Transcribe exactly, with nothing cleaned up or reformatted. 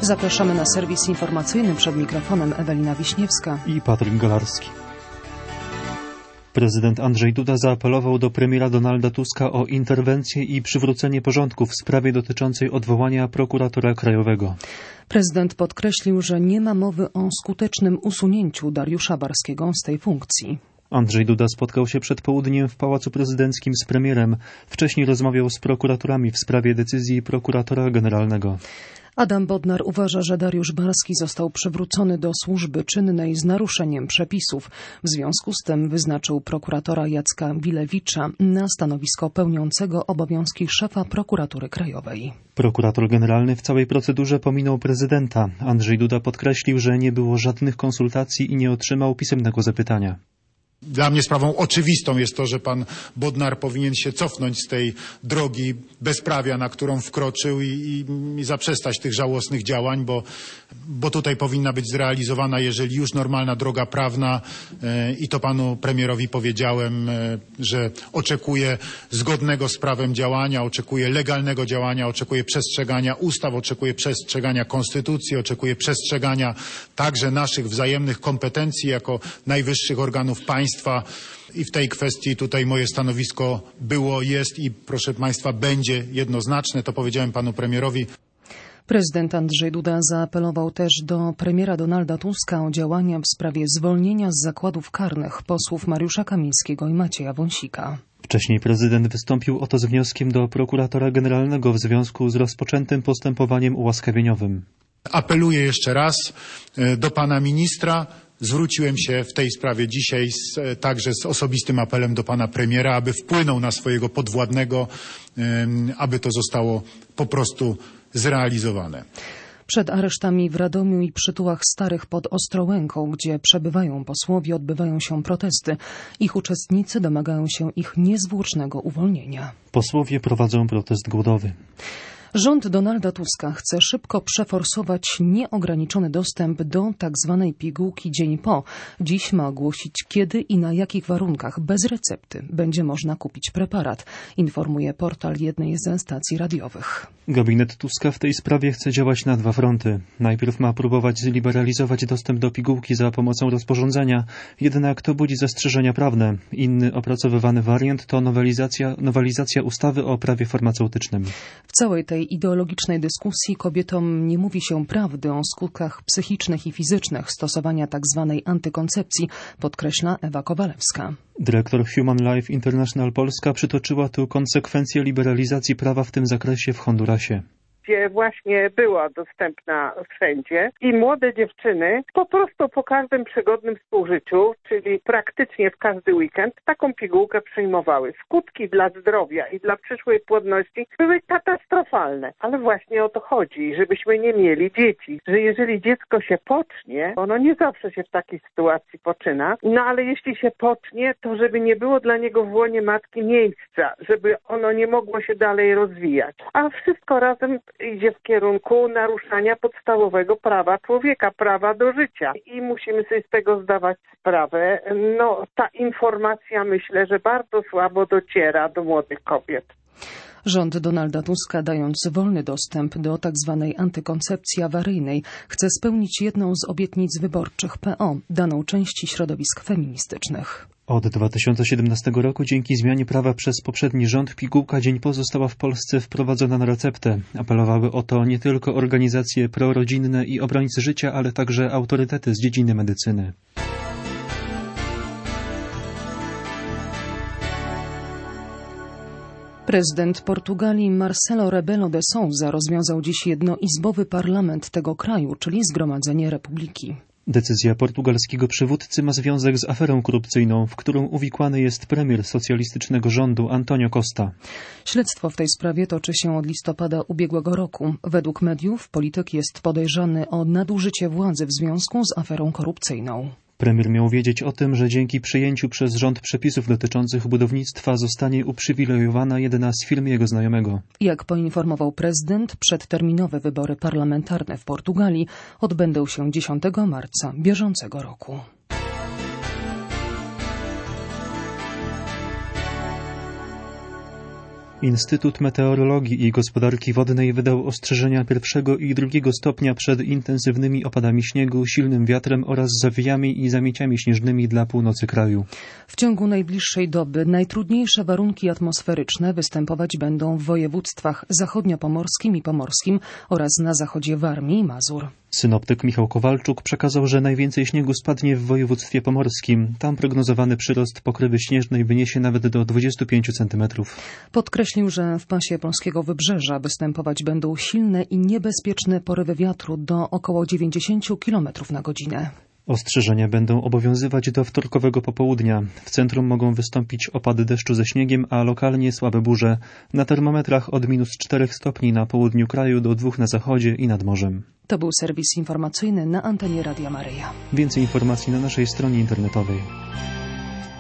Zapraszamy na serwis informacyjny, przed mikrofonem Ewelina Wiśniewska i Patryk Golarski. Prezydent Andrzej Duda zaapelował do premiera Donalda Tuska o interwencję i przywrócenie porządku w sprawie dotyczącej odwołania prokuratora krajowego. Prezydent podkreślił, że nie ma mowy o skutecznym usunięciu Dariusza Barskiego z tej funkcji. Andrzej Duda spotkał się przed południem w Pałacu Prezydenckim z premierem. Wcześniej rozmawiał z prokuratorami w sprawie decyzji prokuratora generalnego. Adam Bodnar uważa, że Dariusz Barski został przywrócony do służby czynnej z naruszeniem przepisów. W związku z tym wyznaczył prokuratora Jacka Wilewicza na stanowisko pełniącego obowiązki szefa prokuratury krajowej. Prokurator generalny w całej procedurze pominął prezydenta. Andrzej Duda podkreślił, że nie było żadnych konsultacji i nie otrzymał pisemnego zapytania. Dla mnie sprawą oczywistą jest to, że pan Bodnar powinien się cofnąć z tej drogi bezprawia, na którą wkroczył i, i, i zaprzestać tych żałosnych działań, bo, bo tutaj powinna być zrealizowana, jeżeli już normalna droga prawna e, i to panu premierowi powiedziałem, e, że oczekuję zgodnego z prawem działania, oczekuję legalnego działania, oczekuję przestrzegania ustaw, oczekuję przestrzegania konstytucji, oczekuję przestrzegania także naszych wzajemnych kompetencji jako najwyższych organów państwa. I w tej kwestii tutaj moje stanowisko było, jest i proszę państwa będzie jednoznaczne. To powiedziałem panu premierowi. Prezydent Andrzej Duda zaapelował też do premiera Donalda Tuska o działania w sprawie zwolnienia z zakładów karnych posłów Mariusza Kamińskiego i Macieja Wąsika. Wcześniej prezydent wystąpił o to z wnioskiem do prokuratora generalnego w związku z rozpoczętym postępowaniem ułaskawieniowym. Apeluję jeszcze raz do pana ministra. Zwróciłem się w tej sprawie dzisiaj z, także z osobistym apelem do pana premiera, aby wpłynął na swojego podwładnego, aby to zostało po prostu zrealizowane. Przed aresztami w Radomiu i Przytułach Starych pod Ostrołęką, gdzie przebywają posłowie, odbywają się protesty. Ich uczestnicy domagają się ich niezwłocznego uwolnienia. Posłowie prowadzą protest głodowy. Rząd Donalda Tuska chce szybko przeforsować nieograniczony dostęp do tzw. pigułki dzień po. Dziś ma ogłosić, kiedy i na jakich warunkach bez recepty będzie można kupić preparat, informuje portal jednej ze stacji radiowych. Gabinet Tuska w tej sprawie chce działać na dwa fronty. Najpierw ma próbować zliberalizować dostęp do pigułki za pomocą rozporządzenia, jednak to budzi zastrzeżenia prawne. Inny opracowywany wariant to nowelizacja, nowelizacja ustawy o prawie farmaceutycznym. W całej tej ideologicznej dyskusji kobietom nie mówi się prawdy o skutkach psychicznych i fizycznych stosowania tzw. antykoncepcji, podkreśla Ewa Kowalewska. Dyrektor Human Life International Polska przytoczyła tu konsekwencje liberalizacji prawa w tym zakresie w Hondurasie, gdzie właśnie była dostępna wszędzie i młode dziewczyny po prostu po każdym przygodnym współżyciu, czyli praktycznie w każdy weekend, taką pigułkę przyjmowały. Skutki dla zdrowia i dla przyszłej płodności były katastrofalne, ale właśnie o to chodzi, żebyśmy nie mieli dzieci, że jeżeli dziecko się pocznie, ono nie zawsze się w takiej sytuacji poczyna, no ale jeśli się pocznie, to żeby nie było dla niego w łonie matki miejsca, żeby ono nie mogło się dalej rozwijać, a wszystko razem idzie w kierunku naruszania podstawowego prawa człowieka, prawa do życia. I musimy sobie z tego zdawać sprawę. No, ta informacja myślę, że bardzo słabo dociera do młodych kobiet. Rząd Donalda Tuska, dając wolny dostęp do tzw. antykoncepcji awaryjnej, chce spełnić jedną z obietnic wyborczych P O, daną części środowisk feministycznych. Od dwa tysiące siedemnastego roku dzięki zmianie prawa przez poprzedni rząd pigułka dzień po została w Polsce wprowadzona na receptę. Apelowały o to nie tylko organizacje prorodzinne i obrońcy życia, ale także autorytety z dziedziny medycyny. Prezydent Portugalii Marcelo Rebelo de Sousa rozwiązał dziś jednoizbowy parlament tego kraju, czyli Zgromadzenie Republiki. Decyzja portugalskiego przywódcy ma związek z aferą korupcyjną, w którą uwikłany jest premier socjalistycznego rządu Antonio Costa. Śledztwo w tej sprawie toczy się od listopada ubiegłego roku. Według mediów polityk jest podejrzany o nadużycie władzy w związku z aferą korupcyjną. Premier miał wiedzieć o tym, że dzięki przyjęciu przez rząd przepisów dotyczących budownictwa zostanie uprzywilejowana jedna z firm jego znajomego. Jak poinformował prezydent, przedterminowe wybory parlamentarne w Portugalii odbędą się dziesiątego marca bieżącego roku. Instytut Meteorologii i Gospodarki Wodnej wydał ostrzeżenia pierwszego i drugiego stopnia przed intensywnymi opadami śniegu, silnym wiatrem oraz zawijami i zamieciami śnieżnymi dla północy kraju. W ciągu najbliższej doby najtrudniejsze warunki atmosferyczne występować będą w województwach zachodniopomorskim i pomorskim oraz na zachodzie Warmii i Mazur. Synoptyk Michał Kowalczuk przekazał, że najwięcej śniegu spadnie w województwie pomorskim. Tam prognozowany przyrost pokrywy śnieżnej wyniesie nawet do dwudziestu pięciu centymetrów. Podkreślił, że w pasie polskiego wybrzeża występować będą silne i niebezpieczne porywy wiatru do około dziewięćdziesięciu kilometrów na godzinę. Ostrzeżenia będą obowiązywać do wtorkowego popołudnia. W centrum mogą wystąpić opady deszczu ze śniegiem, a lokalnie słabe burze. Na termometrach od minus czterech stopni na południu kraju do dwóch na zachodzie i nad morzem. To był serwis informacyjny na antenie Radia Maryja. Więcej informacji na naszej stronie internetowej.